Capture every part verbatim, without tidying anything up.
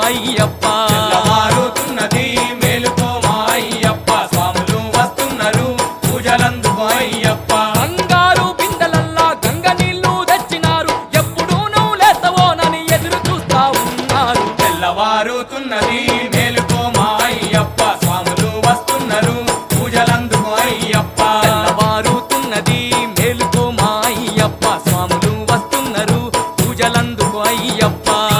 అయ్యప్ప తెల్లవారుతున్నది మేలుకో మా అయ్యప్ప స్వాములు వస్తున్నారు పూజలందుకో అయ్యప్ప బంగారు బిందెలల్లా గంగ నీళ్లు తెచ్చినారు ఎప్పుడు నువ్వు లేతవోనని ఎదురు చూస్తా ఉన్నారు తెల్లవారుతున్నది మేలుకో మా అయ్యప్ప స్వాములు వస్తున్నారు పూజలందుకో అయ్యప్ప తెల్లవారుతున్నది మేలుకో మా అయ్యప్ప స్వాములు వస్తున్నారు పూజలందుకో అయ్యప్ప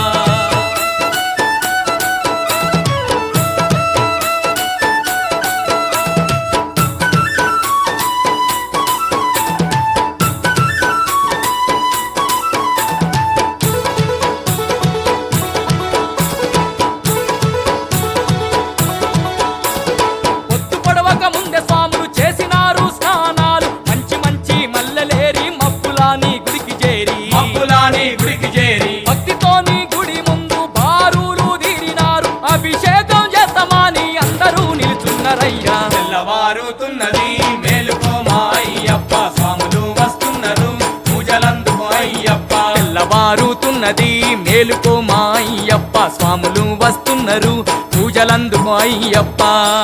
పొద్దు పొడవక ముందే స్వాములు చేసినారు స్నానాలు మంచి మంచి మల్లెలేరి మబ్బులాని గుడికి చేరి మబ్బులాని గుడికి చేరి భక్తితోని గుడి ముందు బారులు తీరినారు అభిషేకం చేస్తామని అందరూ నిలుచున్నారయ్యా తెల్లవారుతున్నది మేలుకో మా అయ్యప్ప స్వాములు వస్తున్నారు పూజలందుకో అయ్యప్ప తెల్లవారుతున్నది మేలుకో మా అయ్యప్ప స్వాములు వస్తున్నారు పూజలందుకో అయ్యప్ప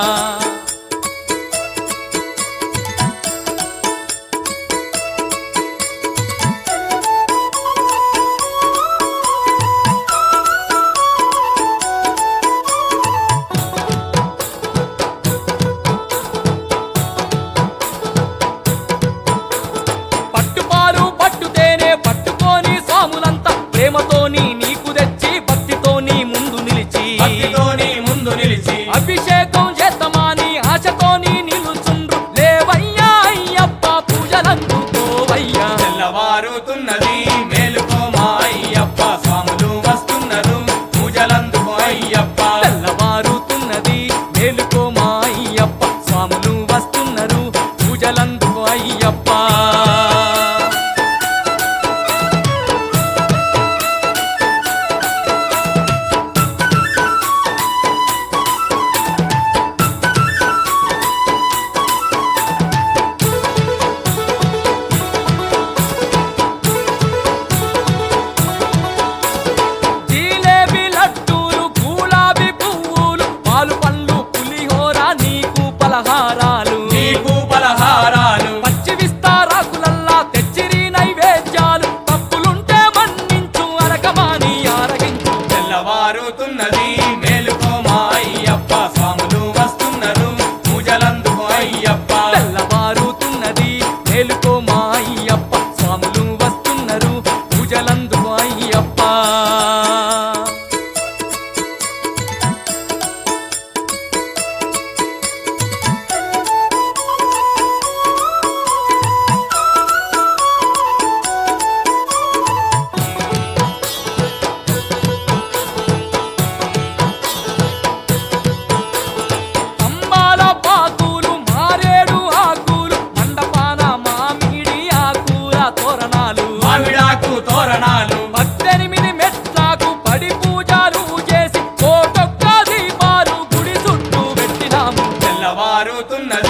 పట్టుపాలు పట్టుతేనే పట్టుకొని స్వాములంతా ప్రేమతోని నీకు తెచ్చి భక్తితోని ముందు నిలిచి భక్తితోని ముందు నిలిచి అభిషేకం చేస్తామని ఆశతోని నిలుచుండ్రు లేవయ్యా అయ్యప్ప పూజలందుకోవయ్యా తెల్లవారుతున్నది మేలుకో మా అయ్యప్ప స్వాములు వస్తున్నారు పూజలందుకో అయ్యప్ప తెల్లవారుతున్నది మేలుకో మా అయ్యప్ప స్వాములు వస్తున్నారు పూజలందుకో అయ్యప్ప జిలేబీ లడ్డూలు గులాబీ పువ్వులు పాలు పళ్ళు పులిహోర నీకు పలహారాలు నీకు పలహారాలు పచ్చి విస్తారాకులల్లా తెచ్చిరి నైవేద్యాలు తప్పులుంటే మన్నించు అరకమాని ఆరగించు తెల్లవారుతున్నది మేలుకో మా అయ్యప్ప స్వాములు వస్తున్నారు పూజలందుకో అయ్యప్ప తెల్లవారుతున్నది మేలుకో మా అయ్యప్ప స్వాములు వస్తున్నారు పూజలందుకో అయ్యప్ప అంబాల పాకులు మారేడు ఆకులు మండపాన మామిడి ఆకుల తోరణాలు మామిడాకు తోరణాలు పద్దెనిమిది మెట్లకు పడి పూజలు చేసి కోటొక్క దీపాలు గుడి చుట్టూ పెట్టినాము తెల్లవారుతున్నది